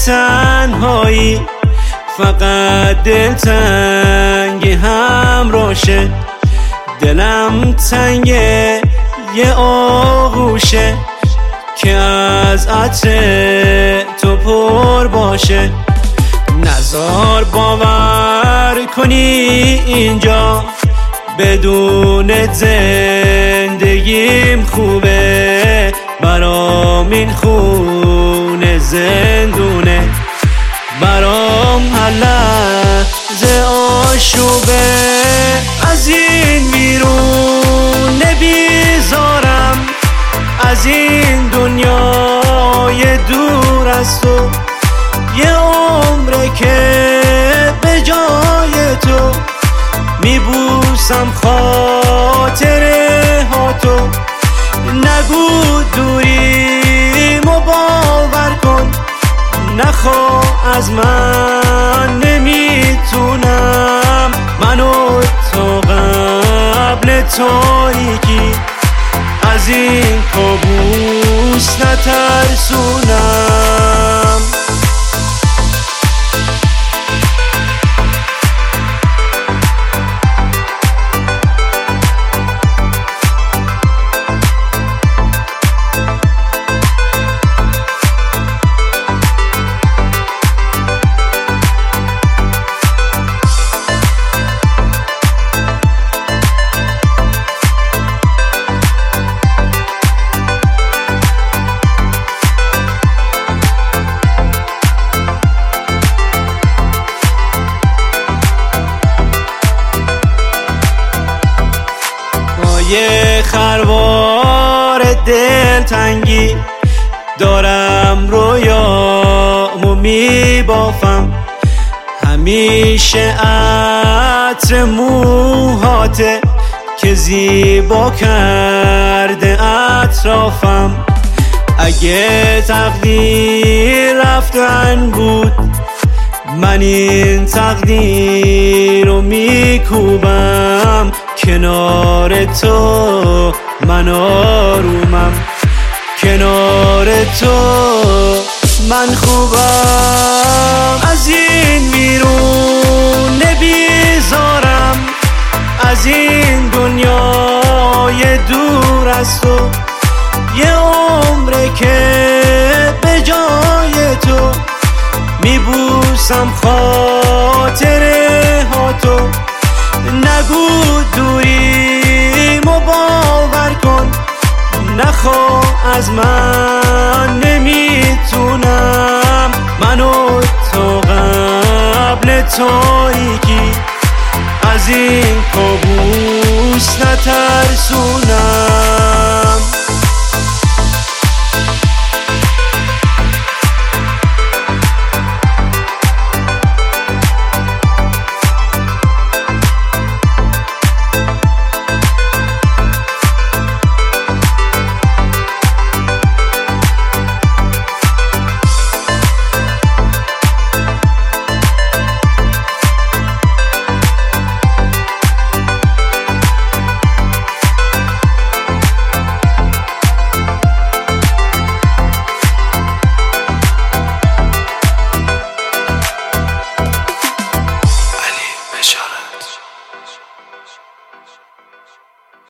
تنهایی، فقط دلتنگ همراشه. دلم تنگه یه آغوشه که از عطر تو پر باشه. نزار باور کنی اینجا بدون زندگیم خوبه، برام این خونه زندونه، برام هر لحظه آشوبه. از این بیرون نمیذارم، از این دنیای دور از تو. یه عمره که به جای تو میبوسم خاطره ها تو. نگو دوریمو باور کن، نخواه از من نمیتونم. منو تا قبل تاریکی از این کابوس نترسونم. یه خروار دلتنگی دارم، رویامو میبافم. همیشه عطر موهاته که زیبا کرده اطرافم. اگه تقدیر رفتن بود، من این تقدیر رو میکوبم. کنار تو من آرومم، کنار تو من خوبم. از این بیرون نمیذارم، از این دنیای دور از تو. یه عمره که به جای تو میبوسم خاطره ها تو. نگو دوریمو باور کن، نخواه از من نمیتونم. منو تا قبل تاریکی از این کابوس نترسونم.